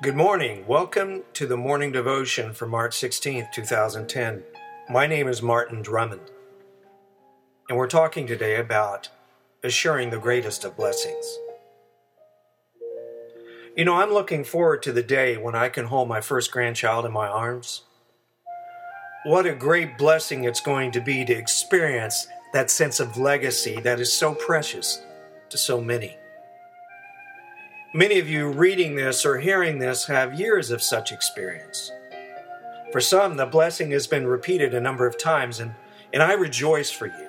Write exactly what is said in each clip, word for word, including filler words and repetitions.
Good morning. Welcome to the morning devotion for March sixteenth, two thousand ten. My name is Martin Drummond, and we're talking today about assuring the greatest of blessings. You know, I'm looking forward to the day when I can hold my first grandchild in my arms. What a great blessing it's going to be to experience that sense of legacy that is so precious to so many. Many of you reading this or hearing this have years of such experience. For some, the blessing has been repeated a number of times, and, and I rejoice for you.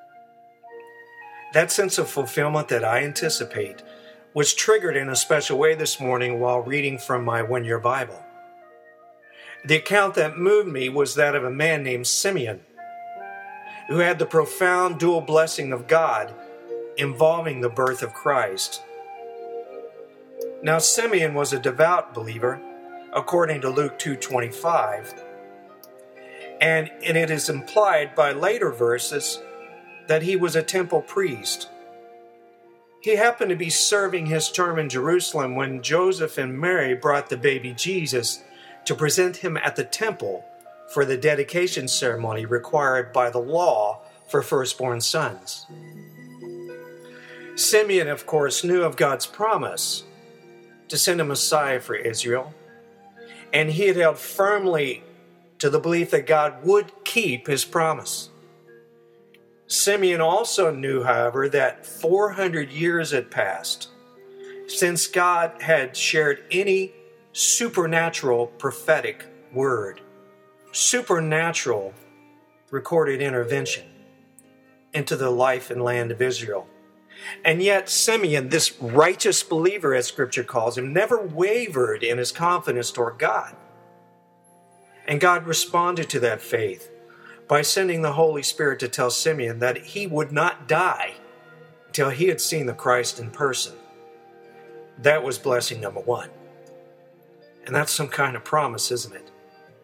That sense of fulfillment that I anticipate was triggered in a special way this morning while reading from my one-year Bible. The account that moved me was that of a man named Simeon, who had the profound dual blessing of God involving the birth of Christ. Now, Simeon was a devout believer, according to Luke two twenty-five, and, and it is implied by later verses that he was a temple priest. He happened to be serving his term in Jerusalem when Joseph and Mary brought the baby Jesus to present him at the temple for the dedication ceremony required by the law for firstborn sons. Simeon, of course, knew of God's promise to send a Messiah for Israel, and he had held firmly to the belief that God would keep his promise. Simeon also knew, however, that four hundred years had passed since God had shared any supernatural prophetic word, supernatural recorded intervention into the life and land of Israel. And yet Simeon, this righteous believer, as Scripture calls him, never wavered in his confidence toward God. And God responded to that faith by sending the Holy Spirit to tell Simeon that he would not die until he had seen the Christ in person. That was blessing number one. And that's some kind of promise, isn't it?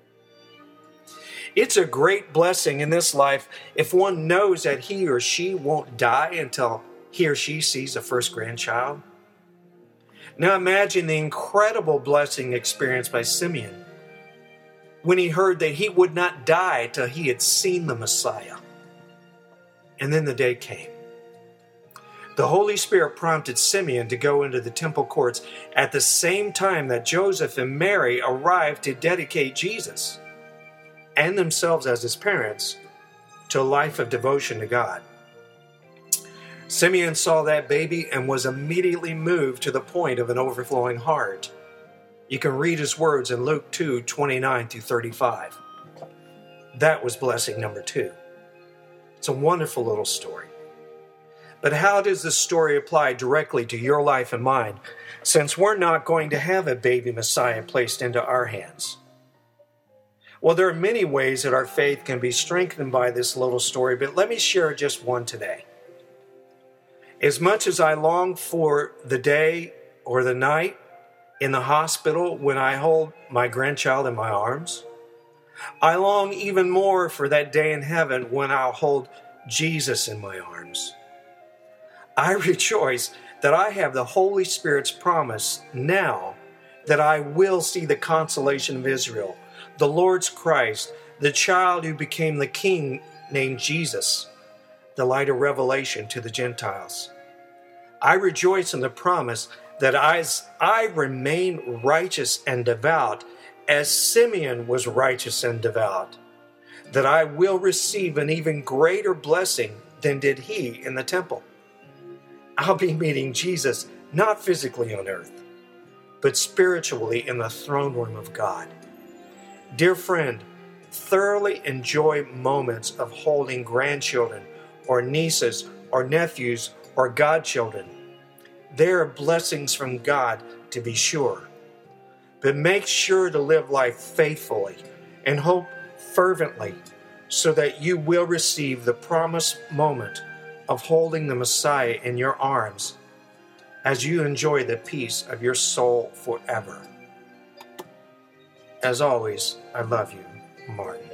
It's a great blessing in this life if one knows that he or she won't die until he or she sees a first grandchild. Now imagine the incredible blessing experienced by Simeon when he heard that he would not die till he had seen the Messiah. And then the day came. The Holy Spirit prompted Simeon to go into the temple courts at the same time that Joseph and Mary arrived to dedicate Jesus and themselves as his parents to a life of devotion to God. Simeon saw that baby and was immediately moved to the point of an overflowing heart. You can read his words in Luke two twenty-nine through thirty-five. That was blessing number two. It's a wonderful little story. But how does this story apply directly to your life and mine, since we're not going to have a baby Messiah placed into our hands? Well, there are many ways that our faith can be strengthened by this little story, but let me share just one today. As much as I long for the day or the night in the hospital when I hold my grandchild in my arms, I long even more for that day in heaven when I'll hold Jesus in my arms. I rejoice that I have the Holy Spirit's promise now that I will see the consolation of Israel, the Lord's Christ, the child who became the King named Jesus, the light of revelation to the Gentiles. I rejoice in the promise that as I remain righteous and devout, as Simeon was righteous and devout, that I will receive an even greater blessing than did he in the temple. I'll be meeting Jesus not physically on earth, but spiritually in the throne room of God. Dear friend, thoroughly enjoy moments of holding grandchildren or nieces or nephews or godchildren. They are blessings from God, to be sure. But make sure to live life faithfully and hope fervently so that you will receive the promised moment of holding the Messiah in your arms as you enjoy the peace of your soul forever. As always, I love you, Martin.